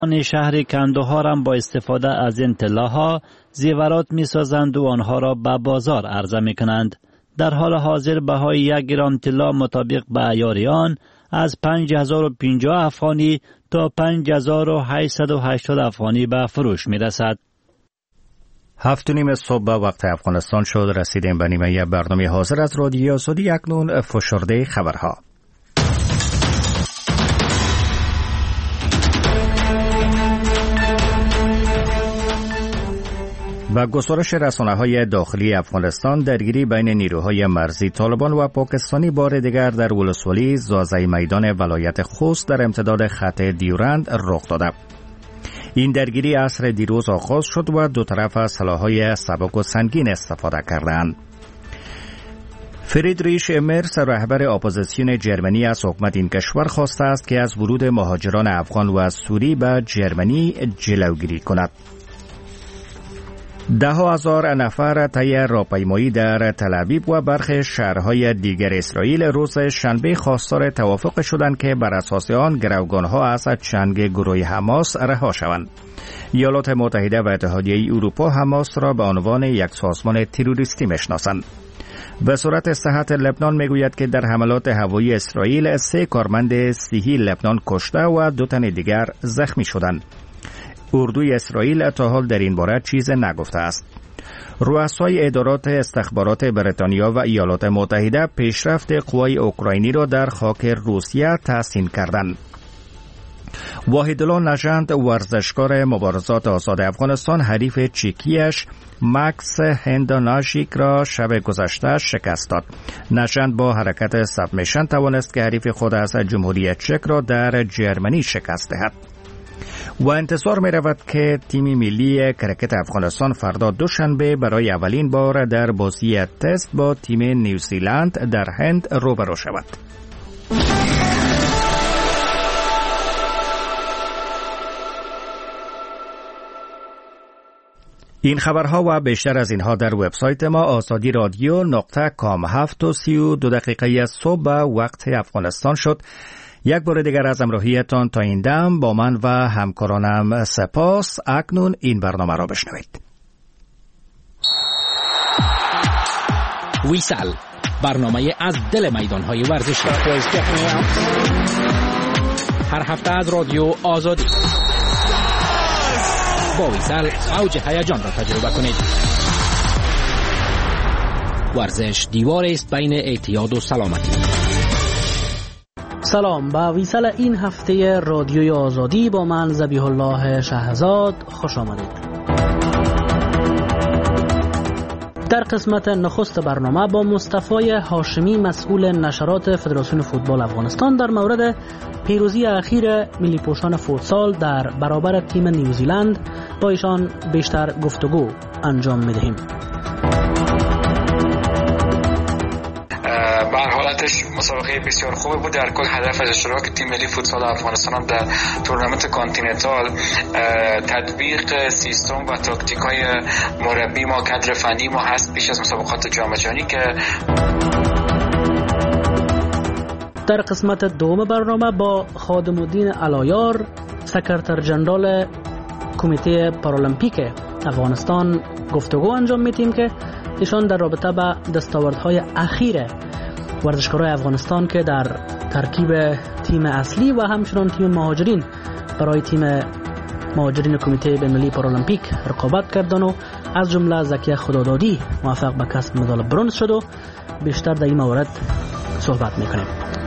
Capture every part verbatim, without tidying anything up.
آن شهر کندهار هم با استفاده از این طلاها زیورات می سازند و آنها را به بازار عرضه می کنند. در حال حاضر بهای یک گرم طلا مطابق به عیار آن از پنج هزار و پنجاه افغانی تا پنج هزار و هشتصد و هشتاد افغانی به فروش می رسد. هفت و نیم صبح به وقت افغانستان شد. رسیدیم به نیمه برنامه حاضر از رادیو آزادی. اکنون فشرده خبرها. با گزارش رسانه‌های داخلی افغانستان، درگیری بین نیروهای مرزی طالبان و پاکستانی بار دیگر در ولسوالی زازای میدان ولایت خوست در امتداد خط دیورند رخ داده. این درگیری عصر دیروز آغاز شد و دو طرف از سلاح‌های سبک و سنگین استفاده کردند. فریدریش مرس، رهبر اپوزیسیون جرمنی از حکومت این کشور خواسته است که از ورود مهاجران افغان و سوری به جرمنی جلوگیری کند. ده هزار نفر طی راهپیمایی در تل‌آویو و برخی شهرهای دیگر اسرائیل روز شنبه خواستار توافق شدند که بر اساس آن گروگانها از چنگ گروه حماس رها شوند. ایالات متحده و اتحادیه اروپا حماس را به عنوان یک سازمان تروریستی میشناسند. وزارت صحت لبنان میگوید که در حملات هوایی اسرائیل سه کارمند صحی لبنان کشته و دو تن دیگر زخمی شدند. اردوی اسرائیل تا حال در این باره چیز نگفته است. رؤسای ادارات استخبارات بریتانیا و ایالات متحده پیشرفت قوای اوکراینی را در خاک روسیه تحسین کردند. واحدالله نژند، ورزشکار مبارزات آزاد افغانستان، حریف چکیش مکس هنداناشیک را شب گذشته شکست داد. نژند با حرکت سبمیشن توانست که حریف خود از جمهوری چک را در جرمنی شکست دهد. و انتظار می رود که تیم ملی کرکت افغانستان فردا دوشنبه برای اولین بار در بازی تست با تیم نیوزیلند در هند روبرو شود. این خبرها و بیشتر از اینها در وبسایت ما آزادی رادیو نقطه کام. هفت و سی و دو دقیقه از صبح به وقت افغانستان شد. یک بار دیگر از همراهیتان تا این دم با من و همکارانم سپاس. اکنون این برنامه را بشنوید. ویسل، برنامه از دل میدانهای ورزشی، هر هفته از رادیو آزادی. با ویسل اوج هیجان را تجربه کنید. ورزش دیوار است بین اعتیاد و سلامتی. سلام، با ویسل این هفته رادیوی آزادی با من ذبیح الله شهزاد خوش آمدید. در قسمت نخست برنامه با مصطفی هاشمی، مسئول نشرات فدراسیون فوتبال افغانستان، در مورد پیروزی اخیر ملی پوشان فوتسال در برابر تیم نیوزیلند با ایشان بیشتر گفتگو انجام می‌دهیم. به هر حالتش مسابقه بسیار خوبی بود. در کل هدف از اشتراک تیم ملی فوتسال افغانستان هم در تورنمنت کانتیننتال تطبیق سیستم و تاکتیک‌های مربی ما، کادر فنی ما هست پیش از مسابقات جام جهانی. که در قسمت دوم برنامه با خادم الدین علایار، سکرتر جنرال کمیته پارالمپیک افغانستان گفتگو انجام میدیم که ایشان در رابطه با دستاوردهای اخیر ورزشکارای افغانستان که در ترکیب تیم اصلی و همچنان تیم مهاجرین برای تیم مهاجرین کمیته بین‌المللی پارالمپیک رقابت کردن و از جمله زکی خدادادی موفق به کسب مدال برنز شد و بیشتر در این مورد صحبت میکنیم.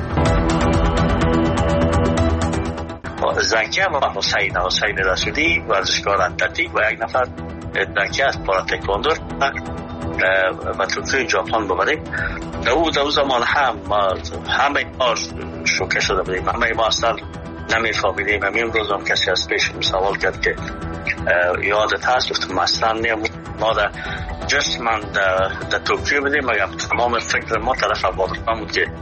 زکی و حسین حسین رسولی ورزشکار اتلتیک و یک نفر زکی از پاراتکواندو و توکیو ژاپن ببریم. در او در زمان هم ما همه ما شوکه شده بودیم، همه ما اصلا نمیفهمیدیم. همین روز هم کسی از پیش سوال کرد که یادت هست؟ گفتم اصلا نیم. ما در جست من در توکیو بودیم مگر تمام فکر ما طرف افغانستان بود. که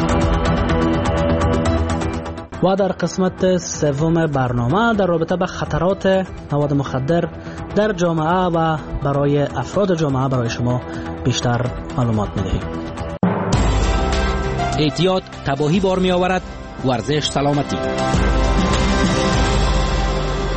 و در قسمت سوم برنامه در رابطه با خطرات مواد مخدر در جامعه و برای افراد جامعه برای شما بیشتر معلومات می‌دهیم. اعتیاد تباهی بار می آورد، ورزش سلامتی.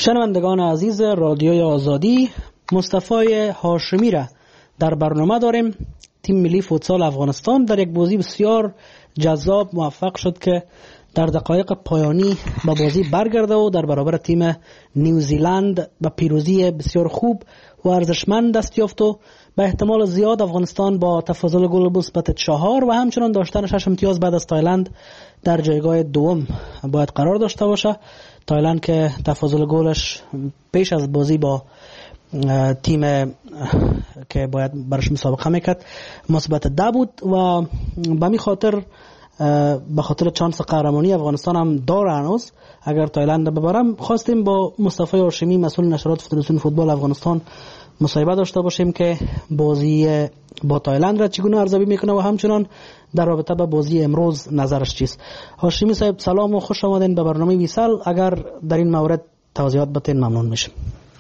شنوندگان عزیز رادیوی آزادی، مصطفی هاشمی را در برنامه داریم. تیم ملی فوتسال افغانستان در یک بازی بسیار جذاب موفق شد که در دقایق پایانی به بازی برگرده و در برابر تیم نیوزیلند به پیروزی بسیار خوب و ارزشمند دست یافت و به احتمال زیاد افغانستان با تفاضل گل مثبت چهار و همچنان داشتن شش امتیاز بعد از تایلند در جایگاه دوم باید قرار داشته باشه. تایلند که تفاضل گلش پیش از بازی با تیم که باید برش مسابقه میکرد مثبت ده بود و به می خاطر به خاطر چانس قهرمانی افغانستان هم داره هنوز. اگر تایلند ببرم خواستیم با مصطفی هاشمی مسئول نشرات فدراسیون فوتبال افغانستان مصاحبه داشته باشیم که بازی با تایلند را چگونه ارزیابی میکنه و همچنان در رابطه با بازی امروز نظرش چیست. هاشمی صاحب سلام و خوش آمدین به برنامه ویسل. اگر در این مورد توضیحات بتین ممنون میشم.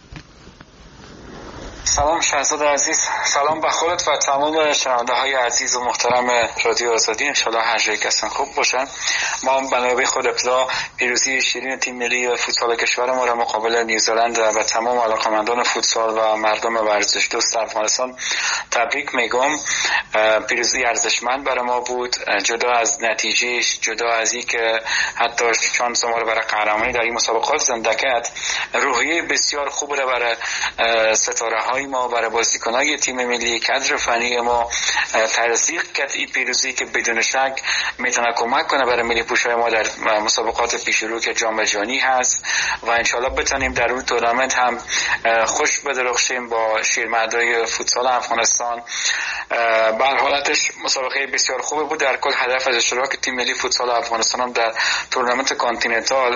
سلام شهزاد عزیز، سلام به خودت و تمام شنونده های عزیز و محترم رادیو آزادی. انشالله هر جای کسان خوب باشن. ما به نوبه خود ابتدا پیروزی شیرین تیم ملی فوتسال کشور ما را مقابل نیوزیلند و تمام علاقمندان فوتسال و مردم ورزش دوست افغانستان تبریک میگم. پیروزی ارزشمند برای ما بود، جدا از نتیجه، جدا از اینکه حتی شانس ما را برای قهرمانی در این مسابقات زنده کرد، روحیه بسیار خوب را برای ستاره های ما، برای بازیکنان تیم ملی، کادر فنی ما تزریق کرد. این پیروزی که بدون شک میتونه کمک کنه برای ملی پوشای ما در مسابقات پیش رو که جام جهانی هست و انشالله بتونیم در اون تورنمنت هم خوش بدرخشیم با شیرمردای فوتسال افغانستان. به هر حالتش مسابقه بسیار خوبی بود. در کل هدف از اشتراک تیم ملی فوتسال افغانستان هم در تورنمنت کانتیننتال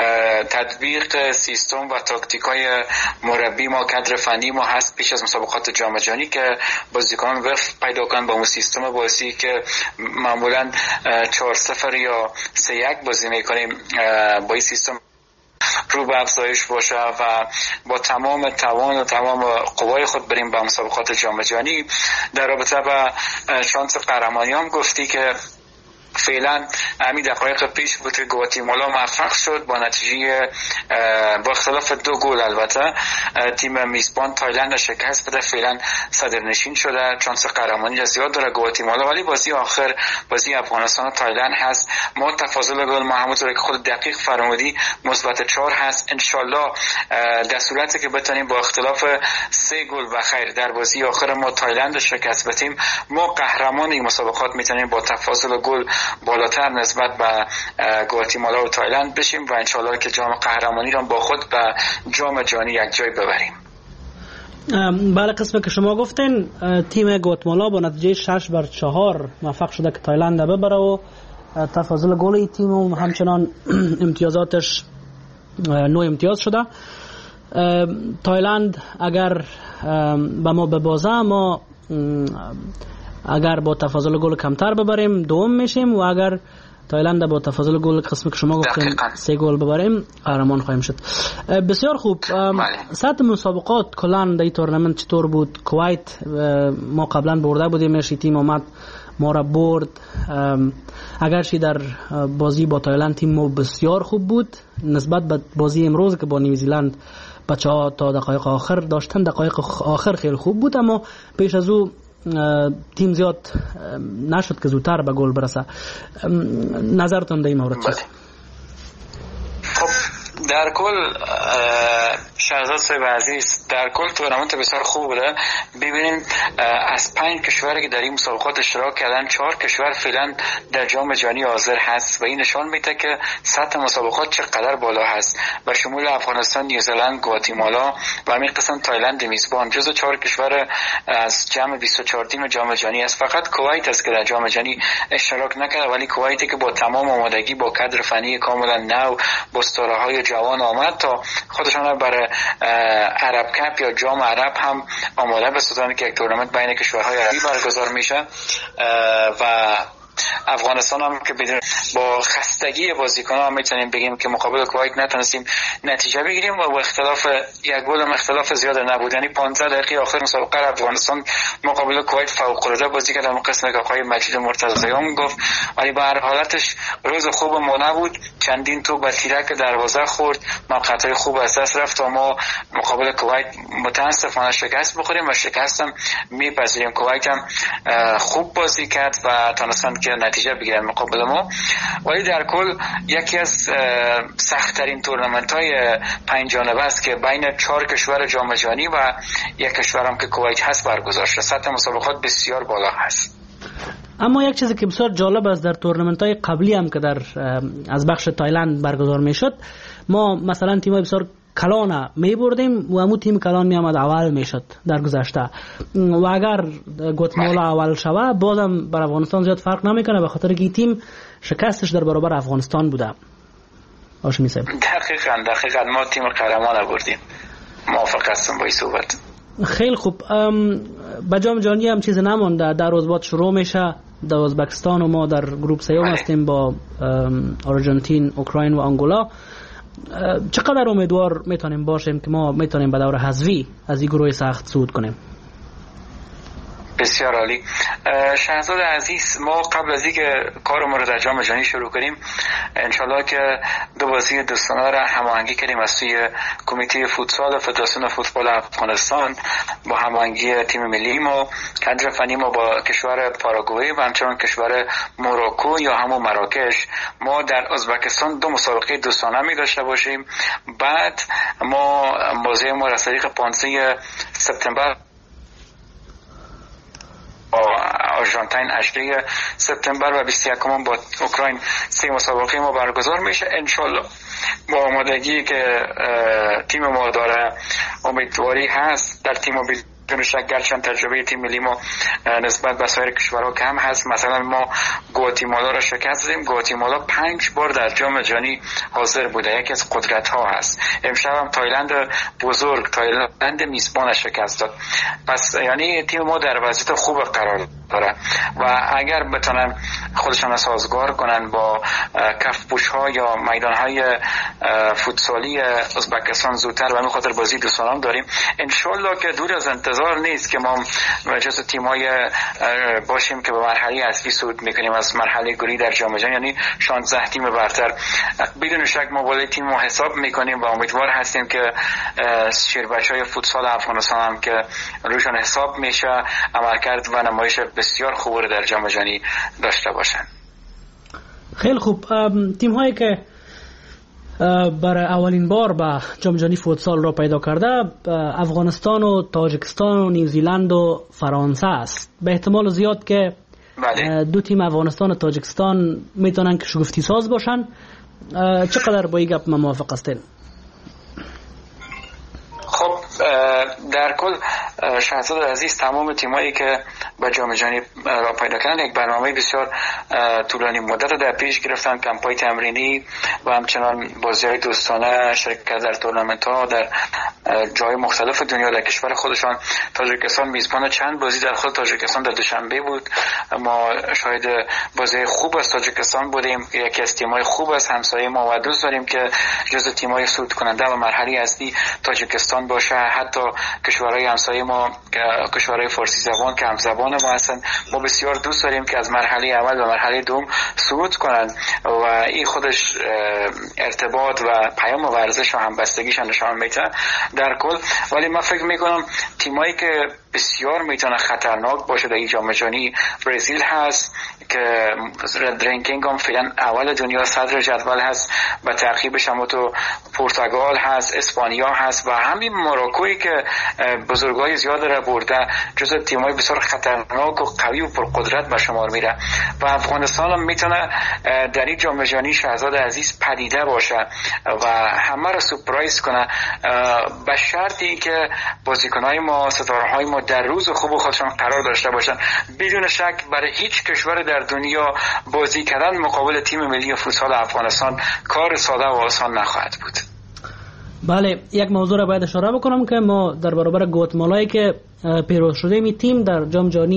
تطبیق سیستم و تاکتیکای مربی ما، کادر فنی ما هست پیش از مسابقات جام جهانی که بازیکنان وقت پیدا کنن با اون سیستم بازی که معمولا چهار صفر یا سه یک بازی میکنیم. با این سیستم رو به افزایش باشه و با تمام توان و تمام قوای خود بریم به مسابقات جام جهانی. در رابطه با شانس قهرمانی هم گفتی که فعلا همین دقایق پیش بود که گواتیمالا موفق شد با نتیجه با اختلاف دو گل البته تیم میزبان تایلند شکست بده. فعلا صدرنشین شده، شانس قهرمانی زیاد داره گواتیمالا، ولی بازی آخر بازی افغانستان و تایلند هست. ما تفاضل گل ما همونطور که خود دقیق فرمودی مثبت چهار هست. انشالله در صورتی که بتونیم با اختلاف سه گل و خیر در بازی آخر ما تایلند شکست بدیم، ما قهرمان این مسابقات میتونیم با تفاضل گل بالاتر نسبت به گواتیمالا و تایلند بشیم و انشالله که جام قهرمانی را با خود به جام جهانی یک جای ببریم. بله، قسمه که شما گفتین تیم گواتیمالا با نتیجه شش بر چهار موفق شده که تایلند ببره و تفاضل گل این تیم و همچنان امتیازاتش نو امتیاز شده. تایلند اگر به ما ببازه، ما اگر با تفاضل گل کمتر ببریم دوم میشیم و اگر تایلند با تفاضل گل قسمی که شما گفتین سه گل ببریم قهرمان خواهیم شد. بسیار خوب. سطح مسابقات کلا در این تورنمنت چطور بود؟ کویت ما قبلا برده بودیم، تیم اومد ما را برد. اگرچه در بازی با تایلند تیم ما بسیار خوب بود نسبت به بازی امروز که با نیوزیلند بچه‌ها تا دقایق آخر داشتن، دقایق آخر خیلی خوب بود، اما پیش از او تیم زیاد نشد که زودتر به گل برسه. نظرتون در این مورد چیست؟ خب در کل شهزاد صاحب عزیز، در کل تورنمنت بسیار خوب بوده. ببینید از پنج کشوری که در این مسابقات اشتراک کردن، چهار کشور فعلا در جام جهانی حاضر هست و این نشان میده که سطح مسابقات چقدر بالا هست و شمول افغانستان، نیوزیلند، گواتیمالا و همین قسم تایلند میزبان جزو چهار کشور از جمع بیست و چهار تیم جام جهانی است. فقط کویت است که در جام جهانی اشتراک نکرده، ولی کویتی که با تمام آمادگی، با کادر فنی کاملا نو، با ستاره‌های جوان آمد تا خودشان برای عرب کپ یا جام عرب هم آماده بسازند که یک تورنمنت بین کشورهای عربی برگزار میشه و افغانستان هم که بدون با خستگی بازیکن‌ها میتونیم بگیم که مقابل کویت نتونستیم نتیجه بگیریم و با اختلاف یک گل هم اختلاف زیاد نبود. یعنی پانزده دقیقه آخر مسابقه افغانستان مقابل کویت فوق‌العاده بازی کرد. اون قسمت که آقای مجید مرتضیان گفت، ولی به هر حالتش روز خوب ما نبود. چندین تو به تیرک دروازه خورد، موقعیت‌های خوب از دست رفت و ما مقابل کویت متاسفانه شکست بخوریم و شکست هم میپذیریم. کویت هم خوب بازی کرد و تونستن که نتیجه بگیرن مقابل ما، ولی در کل یکی از سخت‌ترین تورنمنت‌های پنج جانبه است که بین چهار کشور جام جهانی و یک کشور هم که کویت هست برگزار شده. سطح مسابقات بسیار بالا هست. اما یک چیزی که بسیار جالب است در تورنمنت‌های قبلی هم که در از بخش تایلند برگزار میشد، ما مثلا تیم‌های بسیار کلان می بردیم و همون تیم کلان می آمد اول میشد در گذشته، و اگر گواتمالا اول شوه بازم بر افغانستان زیاد فرق نمیکنه به خاطر که تیم شکستش در برابر افغانستان بوده. هاشمی صاحب دقیقاً دقیقاً ما تیم قهرمان بردیم. موافق هستم با این صحبت. خیلی خوب. به جام جهانی هم چیز نمونده، در روز شروع میشه در ازبکستان و ما در گروه سیوم هستیم با آرژانتین، اوکراین و انگولا. چقدر امیدوار میتونیم باشیم که ما میتونیم به دور حذفی از این گروه سخت صعود کنیم؟ بسیار عالی. شهزاد عزیز، ما قبل از اینکه کارمون رو در جام جهانی شروع کنیم انشالله که دو بازی دوستانه را هماهنگی کردیم از سوی کمیته فوتسال فدراسیون فوتبال افغانستان با هماهنگی تیم ملی ما، کادر فنی ما با کشور پاراگوئه و همچنین کشور موراکو یا همون مراکش. ما در ازبکستان دو مسابقه دوستانه می داشته باشیم. بعد ما بازی ما از طریق پانزده سپتامبر آرژانتین هجدهم سپتامبر و بیست و یکم با اوکراین سه مسابقه ما برگزار میشه. انشالله با آمادگی که تیم ما داره امیدواری هست در تیم بدون شک، گرچند تجربه تیم ملی ما نسبت به سایر کشورها کم هست. مثلا ما گواتیمالا را شکست دادیم. گواتیمالا پنج بار در جام جهانی حاضر بوده، یکی از قدرت ها هست. امشب هم تایلند بزرگ، تایلند میزبان شکست داد. پس یعنی تیم ما در وضعیت خوب قرار داره و اگر بتونن خودشان سازگار کنن با کفپوش ها یا میدان های فوتسالی ازبکستان زودتر و همین خاطر بازی دوستانه داریم، انشالله که دور از انتظار نیست که ما جزو تیمای باشیم که به مرحله اصلی صعود میکنیم از مرحله گروهی در جام جهانی، یعنی شانزده تیم برتر. بدون شک ما بالای تیم ما حساب میکنیم و امیدوار هستیم که شیربچهای فوتسال افغانستان هم که روشان حساب میشه عملکرد و نمایش بسیار خوب رو در جام جهانی داشته باشن. خیلی خوب. تیم هایی که برای اولین بار به جام جهانی فوتسال را پیدا کرده افغانستان و تاجیکستان و نیوزیلند و فرانسه است. به احتمال زیاد که بله. دو تیم افغانستان و تاجیکستان میتونن که شگفتی ساز باشن. چقدر با این گپ موافق هستین؟ خب در کل شهزاد عزیز، تمام تیمایی که به جام جهانی را پیدا کردن یک برنامه بسیار طولانی مدت در پیش گرفتن، کمپای تمرینی و همچنان بازی‌های دوستانه، شرکت در تورنمنت‌ها در جای مختلف دنیا در کشور خودشان. تاجیکستان میزبان چند بازی در خود تاجیکستان در دوشنبه بود. ما شاهد بازی خوب از تاجیکستان بودیم، یکی از تیم‌های خوب از همسایه ما و دوست داریم که جزو تیم‌های صعود کننده و مرحله اصلی تاجیکستان باشه. حتی کشورهای همسایه ما، کشورهای فارسی زبان که هم زبان ما هستن، ما بسیار دوست داریم که از مرحله اول و مرحله دوم صعود کنند و این خودش ارتباط و پیام ورزش و همبستگیش نشان میده در کل. ولی من فکر میکنم تیمایی که بسیار میتونه خطرناک باشه در این جام جهانی، برزیل هست که رنکینگ هم فعلا اول دنیا، صدر جدول هست، با تعقیبش هم تو پرتغال هست، اسپانیا هست و همین مراکویی که بزرگای زیاد را برده، جزو تیمای بسیار خطرناک و قوی و پرقدرت به شمار میره و افغانستان هم میتونه در این جام جهانی شهزاد عزیز پدیده باشه و همه را سورپرایز کنه، به شرطی که بازیکنای ما، ستاره‌های ما در روز خوب خودشان قرار داشته باشن. بدون شک برای هیچ کشور در دنیا بازی کردن مقابل تیم ملی فوتسال افغانستان کار ساده و آسان نخواهد بود. بله، یک موضوع را باید اشاره بکنم که ما در برابر گواتمالایی که پیروز شده می تیم در جام جهانی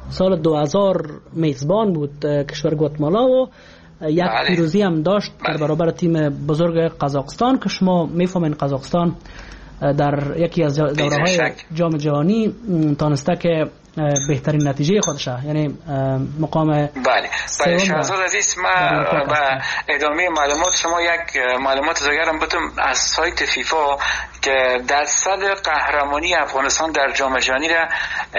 سال دو هزار میزبان بود کشور گواتمالا و یک پیروزی هم داشت در برابر تیم بزرگ قزاقستان که شما میفهمین قزاقستان در یکی از دوره‌های جام جهانی تانسته که بهترین نتیجه خودشه، یعنی مقام بله بله شهرزاد عزیز، ما با ادامه معلومات شما یک معلومات دیگرم بدم از سایت فیفا که درصد قهرمانی افغانستان در جام جهانی را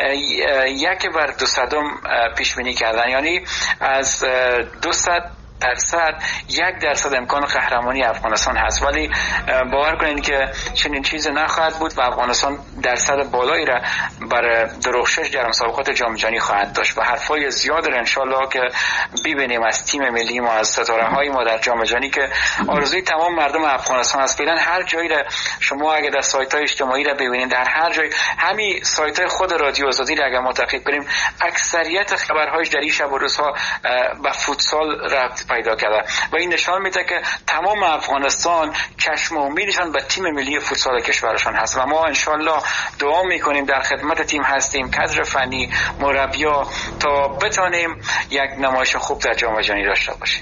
یک بر دوصد پیش بینی کردن، یعنی از دوصد درصد یک درصد امکان قهرمانی افغانستان هست، ولی باور کنید که چنین چیزی نخواهد بود و افغانستان درصد بالایی را بر درخشش در مسابقات جام جهانی خواهد داشت و حرفای زیاد را انشالله که ببینیم از تیم ملی ما، از ستاره های ما در جام جهانی که آرزوی تمام مردم افغانستان است. فعلا هر جایی را شما اگه در سایت های اجتماعی را ببینید، در هر جای، همین سایت های خود رادیو آزادی را اگه متقیب کنیم، اکثریت خبرهایش در این شب و روزها به فوتسال رفت پیدا کرده و این نشان میده که تمام افغانستان چشم امیدشان به تیم ملی فوتسال کشورشان هست و ما انشالله دعا میکنیم، در خدمت تیم هستیم، کادر فنی، مربیا، تا بتانیم یک نمایش خوب در جام جهانی داشته باشیم.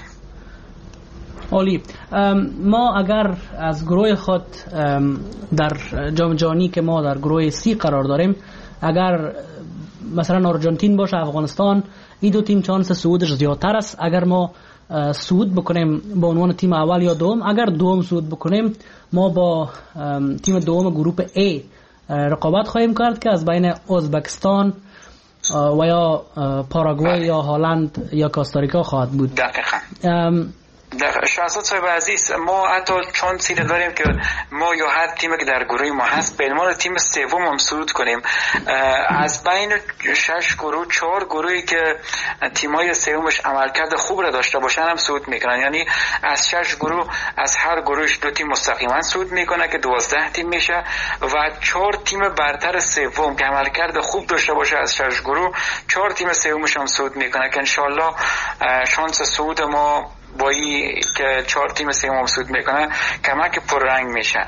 عالی. ما اگر از گروه خود در جام جهانی که ما در گروه سی قرار داریم، اگر مثلا آرژانتین باشه، افغانستان، این دو تیم چانس صعودش زیادتر است. اگر ما صعود بکنیم با عنوان تیم اول یا دوم، اگر دوم صعود بکنیم ما با تیم دوم گروه A رقابت خواهیم کرد که از بین ازبکستان و یا پاراگوئه یا هلند یا کاستاریکا خواهد بود. دقیقاً. در شهرزاد صاحب عزیز، ما حتی چانسی داریم که ما یا هر تیمی که در گروه ما هست به عنوان تیم سوم هم صعود کنیم. از بین شش گروه چهار گروهی که تیمای سومش عملکرد خوب را داشته باشن هم صعود میکنن، یعنی از شش گروه از هر گروهش دو تیم مستقیما صعود میکنه که دوازده تیم میشه و چهار تیم برتر سوم که عملکرد خوب داشته باشه از شش گروه چهار تیم سومش هم صعود میکنه که انشالله شانس صعود ما با این که چهار تیم سوم صعود میکنه کمک پررنگ میشه.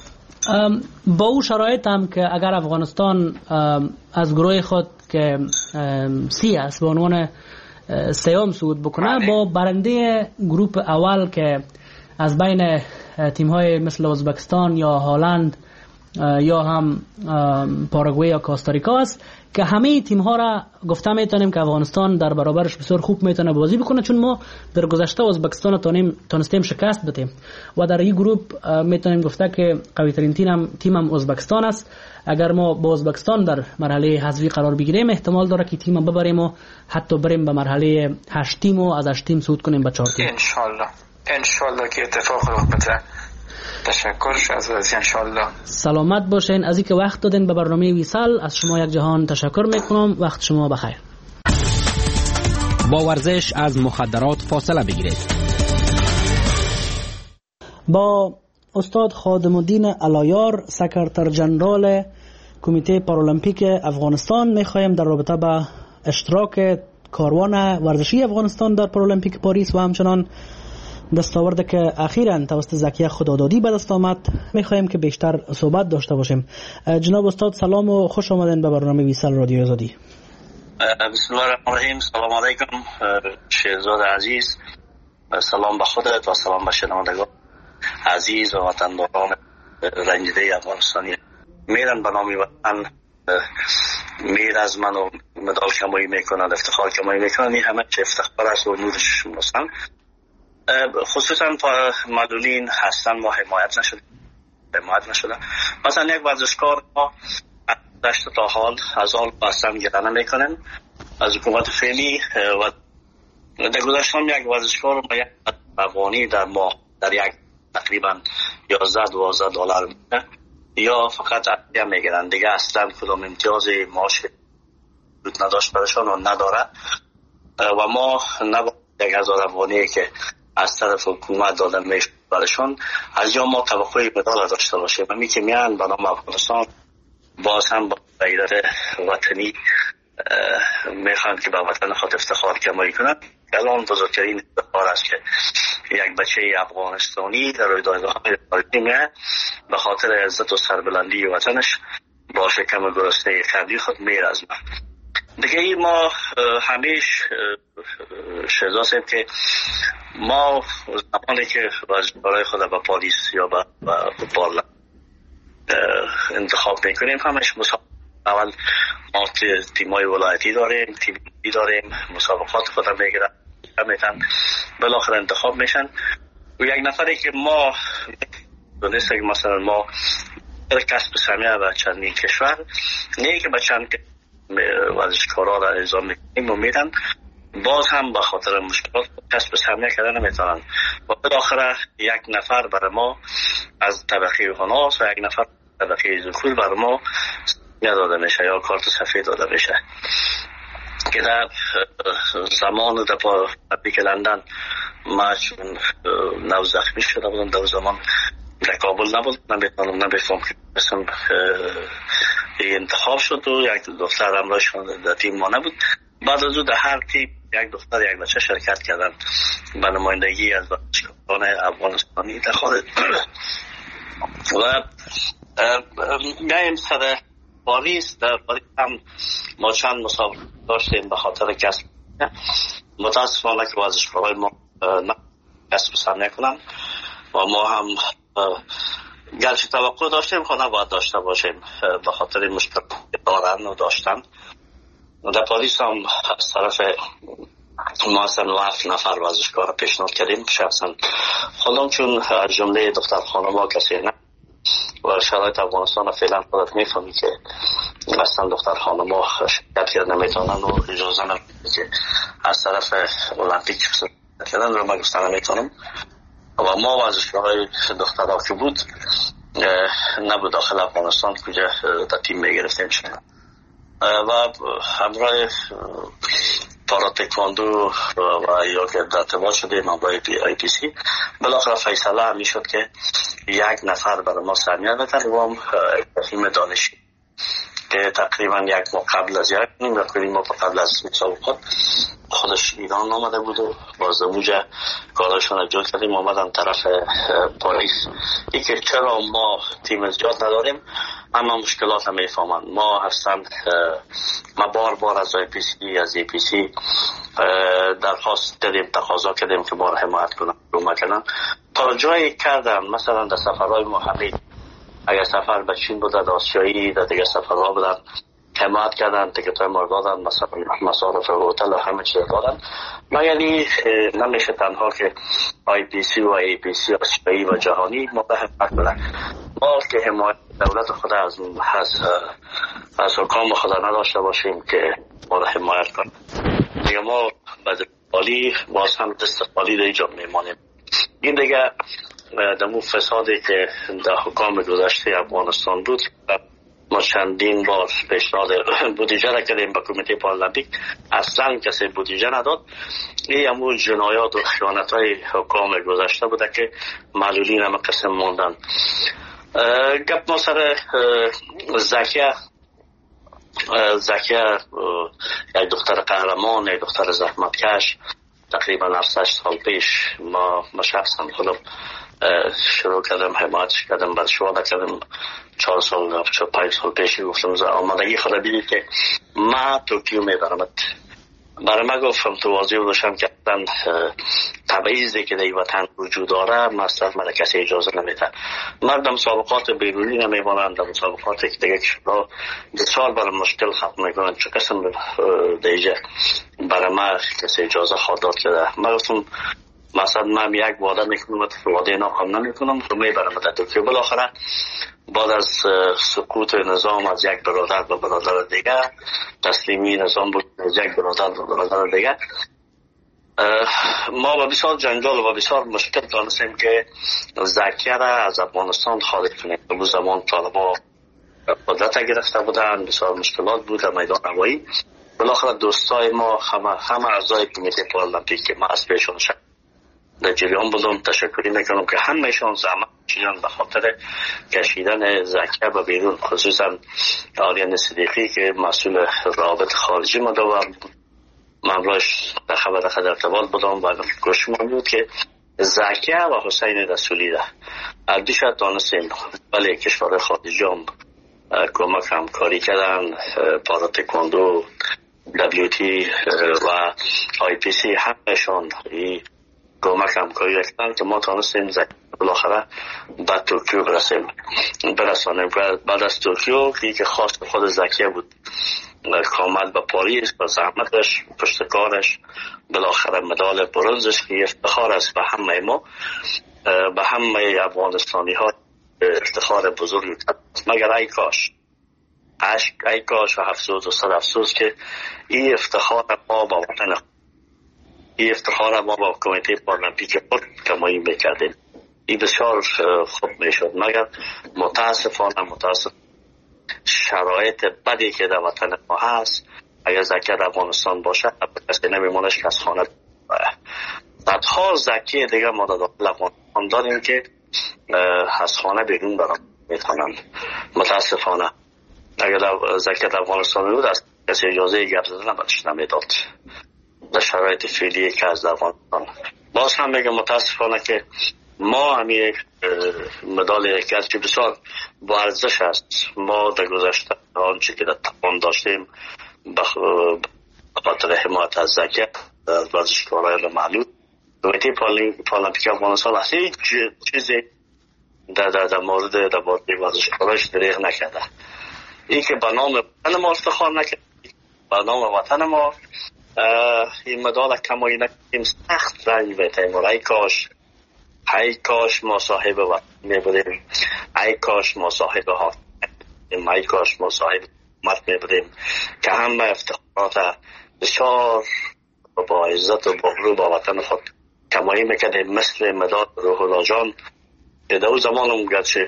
با او شرایط هم که اگر افغانستان از گروه خود که سی است به عنوان سوم صعود بکنه، با برنده گروه اول که از بین تیم های مثل ازبکستان یا هلند یا هم پاراگوئه یا کاستاریکا است که همه تیم ها را گفته میتونیم که افغانستان در برابرش بسیار خوب میتونه بازی بکنه، چون ما در گذشته ازبکستان تونستیم شکست بدیم و در این گروه میتونیم گفته که قوی ترین تیم تیم هم ازبکستان است. اگر ما با ازبکستان در مرحله حذفی قرار بگیریم احتمال داره که تیم ببریم و حتی بریم به مرحله هشت تیم و از هشت تیم صعود کنیم به چهار تیم. ان شاء الله ان شاء الله که اتفاق افتاده. تشکر شهرزاد، انشالله. سلامت باشین. از اینکه وقت دادین به برنامه ویسال از شما یک جهان تشکر میکنم. وقت شما بخیر. با ورزش از مخدرات فاصله بگیرید. با استاد خادم الدین علایار، سکرتر جنرال کمیته پارالمپیک افغانستان، میخوایم در رابطه با اشتراک کاروان ورزشی افغانستان در پارالمپیک پاریس و همچنان دستاورد که اخیراً توسط زکیه خدادادی به دست آمد میخوایم که بیشتر صحبت داشته باشیم. جناب استاد سلام و خوش آمدین به برنامه ویسال رادیو آزادی. بسم الله الرحمن الرحیم. سلام علیکم شهرزاد عزیز، سلام به خودت و سلام به شنوندگان عزیز و وطنداران رنجیده افغانستانی. میرن به نام وطن، میر از من و مدال کمایی میکنند، افتخار کمایی میکنند، این همه چه افتخار است و نورش هستن. خصوصا معلولین هستن ما حمایت نشده حمایت نشده مثلا یک ورزشکار ما داشت تا حال از آن بستن گرانه میکنن از حکومت فعلی و در گذشتم یک ورزشکار ما یک افغانی در ماه در یک تقریبا یازده دوازده دلار میده یا فقط عدیه میگیرن دیگه اصلا کدام امتیاز معاش نداشت برشان و نداره و ما نباید یک هزار افغانی که از طرف حکومت دادن میشه برشان از جا ما توقعی مدال داشته باشه و می که میان به نام افغانستان باز هم با غیرت وطنی میخوان که به وطن خود افتخار کمایی کنند. الان بزرگترین افتخار است که یک بچه افغانستانی در رویدادهای خارجی میه به خاطر عزت و سربلندی وطنش با شکم گرسنه قبلی خود میرزمه. دیگه ای ما همیش شزاسیم که ما زمانی که برای خود با پلیس یا با پارلمان انتخاب میکنیم همش مسابقه اول ما تیمای ولایتی داریم، تیمی داریم، مسابقات خود میگیرن میتن بالاخره انتخاب میشن و یک نفری که ما دونسته که مثلا ما کسب سهمیه و چندین کشور نه که با چند ورزشکارا را اعزام میکنیم و میدن باز هم به خاطر مشکلات کسب سهمیه کردن نمیتونن و بالاخره یک نفر برای ما از طبقه هناس و یک نفر طبقه ذکور برای ما داده میشه یا کارت سفید داده میشه که در زمان در پارالمپیک لندن ما چون نو زخمی شده بودم در زمان در کابل نبود نمیتونم نمیفهم که مثلا انتخاب شد و یک دختر همراهشون در تیم ما نبود. بعد از او در هر تیم یک دختر یک بچه شرکت کردن به نمایندگی از ورزشکاران افغانستانی در خارج و میایم سر پاریس. در پاریس هم ما چند مسابقه داشتیم به خاطر کسب متاسفانه که ورزشکارای ما کسب سهمیه کنن و ما هم گرچه توقع داشتیم خود نباید داشته باشیم به خاطر مشکل دارن و داشتن. در پاریس هم از طرف ما اصلا هفت نفر ورزشکار پیشنهاد کردیم شخصا خودم چون از جمله دختر خانم ها کسی نه و شرایط افغانستان فعلا خودت میفهمی که اصلا دختر خانم ها شرکت کرد نمیتونن و اجازه نمیده که از طرف المپیک کردن رو من گفتن نمیتونم و ما ورزشکارهای دختر ها که بود نبود داخل افغانستان کجا در تیم میگرفتیم شدن و همراه پارا تکواندو و یا که در ارتباط شدیم با آی پی سی بالاخره فیصله همی شد که یک نفر برای ما سهمیه بدن و هم تیم دانشی که تقریبا یک ماه قبل از یک نیم و کنیم ما قبل از مسابقات خودش ایران آمده بود و باز موجه کاراشون اجرا کردیم آمدن طرف پاریس. ای که چرا ما تیم زیاد نداریم اما مشکلات هم میفهمن ما هستن ما بار بار از آی پی سی از ای پی سی درخواست دادیم تقاضا کردیم که ما را حمایت کنن رو کنن تا جایی کردن مثلا در سفرهای محلی اگر سفر به چین بود در آسیایی در دیگه سفرها بودن حمایت کردن تیکت های مورد دادن مثلا مصارف هتل و همه چیز دادن ما یعنی نمیشه تنها که آی پی سی و ای پی سی آسیایی و جهانی ما به حمایت کنن ما که حمایت دولت خود از از از حکام خدا نداشته باشیم که ما را حمایت کنن دیگه ما بعد خالی باز هم دست خالی در اینجا میمانیم. این دیگه دمو فسادی که در حکام گذشته افغانستان بود ما چندین بار پیشنهاد بودجه را کردیم به کمیته پارالمپیک اصلا کسی بودجه نداد. این همون جنایات و خیانت های حکام گذشته بوده که معلولین هم قسم موندن. گپ ما سر زکیه زکیه یک دختر قهرمان یک دختر زحمتکش تقریبا هفت سال پیش ما ما شخصا خودم شروع کردم حمایتش کردم بعد شروع کردم چهار سال چهار پنج سال پیش گفتم آمادگی خود دیدید که ما توکیو میبرمت برای ما گفتم تو واضح بودشم که تبعیضی که در وطن وجود داره مصرف من کسی اجازه نمیده. مردم مسابقات بیرونی نمیبانند در مسابقات که دیگه کشورها بسیار برای مشکل ختم میکنند چه قسم دیگه برای ما کسی اجازه خواهد داد که ما گفتم مثلا من یک وعده میکنم و وعده ناکام نمیکنم تو میبرم در ترکیه. بالاخره بعد از سقوط نظام از یک برادر به برادر دیگه تسلیمی نظام بود از یک برادر به برادر دیگه ما با بسیار جنجال و بسیار مشکل دانستیم که زکیه را از افغانستان خارج کنیم. به زمان طالبا قدرت گرفته بودن بسیار مشکلات بود در میدان هوایی. بالاخره دوستای ما همه همه اعضای کمیته پارالمپیک که ما از پیشون شد در جریان بودم تشکری میکنم که همهشان زحمت کشیدن به خاطر کشیدن زکیه به بیرون خصوصا آریان صدیقی که مسئول روابط خارجی مدور بود من راش در خبر در ارتباط بودم و گوش من بود که زکیه و حسین رسولی ده اردیش دانستیم ولی کشور خارجی هم کمک همکاری کردن پارا تکواندو دبلیو تی و آی پی سی همشون کمک همکاری کردن که ما تانستیم بالاخره به توکیو برسیم برسانیم. بعد از توکیو که خواست خود زکیه بود که آمد به پاریس با زحمتش پشتکارش بالاخره مدال برنزش که افتخار است به همه ما، به همه افغانستانی ها افتخار بزرگی کرد. مگر ای کاش عشق ای کاش و افسوس و صد افسوس که این افتخار ما با وطن این افتخار ما با کمیته پارلمپیک خود کمایی میکردیم. این بسیار خوب میشد، مگر متاسفانه متاسف شرایط بدی که در وطن ما هست. اگر زکیه در افغانستان باشه کسی نمیمونش که از خانه صدها زکیه دیگه ما در داخل افغانستان داریم که از خانه بیرون برام میتونن. متاسفانه اگر زکیه در افغانستان بود از کسی اجازه گپ زدن برش نمیداد در شرایط فعلی که از افغانستان. باز هم میگم متاسفانه که ما هم یک مدال که بسیار با ارزش است. ما در گذشته آنچه که در توان داشتیم به خاطر حمایت از زکیه از ورزشکاران معلول کمیته پارلمپیک افغانستان هیچ چیزی در در مورد در مورد ورزشکارانش دریغ نکرده. این که به نام وطن ما افتخار نکرد، به نام وطن ما این مدال کمایی نکردیم، سخت رنج میتیم. ای کاش ای کاش ما صاحب وطن میبودیم، ای کاش ما صاحب ها ای کاش ما صاحب حکومت میبودیم که همه افتخارات بسیار با عزت و بغرو با وطن خود کمایی میکردیم. مثل مدال روح الله جان که در زمان هم گرچه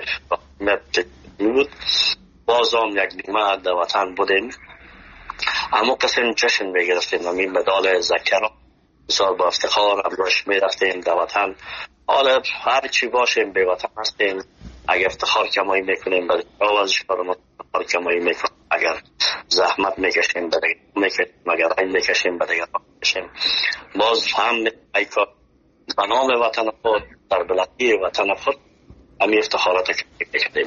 بود باز هم یک نیمه در وطن بودیم، اما قسم جشن میگرفتیم. همین مدال زکیه را بسیار با افتخار امروش میرفتیم در وطن. حالا هر چی باشیم به وطن هستیم. اگر افتخار کمایی میکنیم برای ورزشکار ما افتخار کمایی میکنیم، اگر زحمت میکشیم برای میکشیم، اگر رنج میکشیم برای میکشیم، باز هم ای کار به نام وطن خود در بلندی وطن خود همین افتخارات کردیم.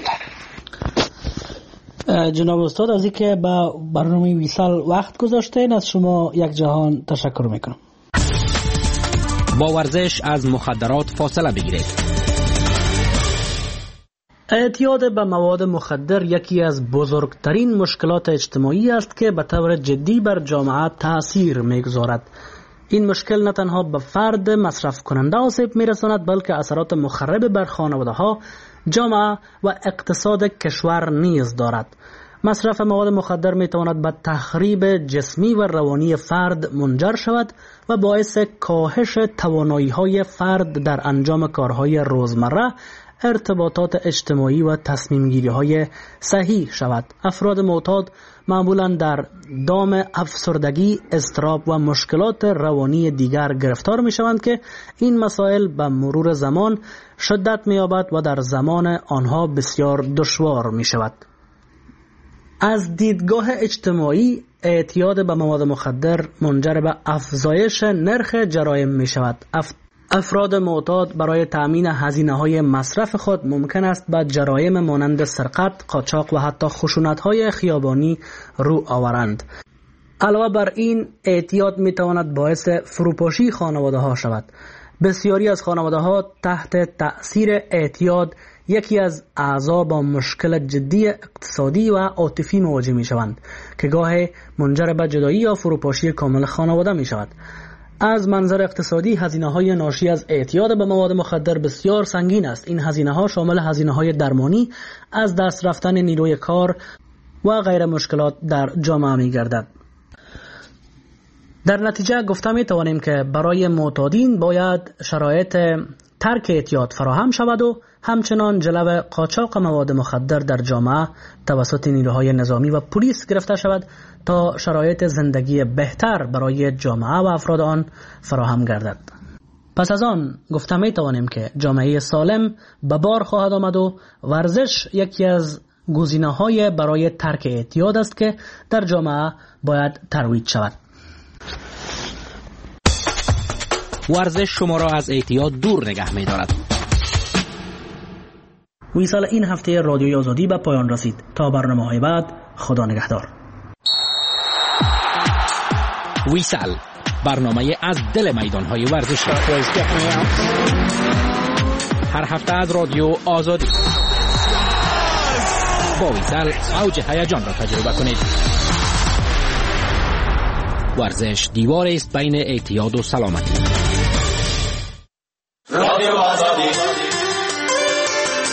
جناب استاد از اینکه با برنامه ویسال وقت گذاشتین از شما یک جهان تشکر میکنم. با ورزش از مخدرات فاصله بگیرید. اعتیاد به مواد مخدر یکی از بزرگترین مشکلات اجتماعی است که به طور جدی بر جامعه تأثیر میگذارد. این مشکل نه تنها به فرد مصرف کننده آسیب میرساند بلکه اثرات مخرب بر خانواده‌ها، جامعه و اقتصاد کشور نیز دارد. مصرف مواد مخدر میتواند به تخریب جسمی و روانی فرد منجر شود و باعث کاهش توانایی‌های فرد در انجام کارهای روزمره، ارتباطات اجتماعی و تصمیم‌گیری‌های صحیح شود. افراد معتاد معمولاً در دام افسردگی، اضطراب و مشکلات روانی دیگر گرفتار می‌شوند که این مسائل به مرور زمان شدت می‌یابد و در زمان آنها بسیار دشوار می‌شود. از دیدگاه اجتماعی اعتیاد به مواد مخدر منجر به افزایش نرخ جرایم می‌شود. اف... افراد معتاد برای تأمین هزینه‌های مصرف خود ممکن است به جرایم مانند سرقت، قاچاق و حتی خشونت‌های خیابانی رو آورند. علاوه بر این اعتیاد می‌تواند باعث فروپاشی خانواده‌ها شود. بسیاری از خانواده‌ها تحت تأثیر اعتیاد یکی از اعضا با مشکل جدی اقتصادی و عاطفی مواجه می‌شوند که گاهی منجر به جدایی یا فروپاشی کامل خانواده می‌شود. از منظر اقتصادی هزینه‌های ناشی از اعتیاد به مواد مخدر بسیار سنگین است. این هزینه‌ها شامل هزینه‌های درمانی، از دست رفتن نیروی کار و غیر مشکلات در جامعه می‌گردد. در نتیجه گفته می‌توانیم که برای معتادین باید شرایط ترک اعتیاد فراهم شود و همچنان جلو قاچاق مواد مخدر در جامعه توسط نیروهای نظامی و پلیس گرفته شود تا شرایط زندگی بهتر برای جامعه و افراد آن فراهم گردد. پس از آن گفته می توانیم که جامعه سالم به بار خواهد آمد و ورزش یکی از گزینه‌های برای ترک اعتیاد است که در جامعه باید ترویج شود. ورزش شما را از اعتیاد دور نگه می دارد. ویسال این هفته رادیوی آزادی به پایان رسید. تا برنامه‌های بعد، خدا نگهدار. ویسل، برنامه از دل میدانهای ورزشی. هر هفته از رادیو آزادی. با ویسل اوج هیجان را تجربه کنید. ورزش دیواری است بین اعتیاد و سلامتی.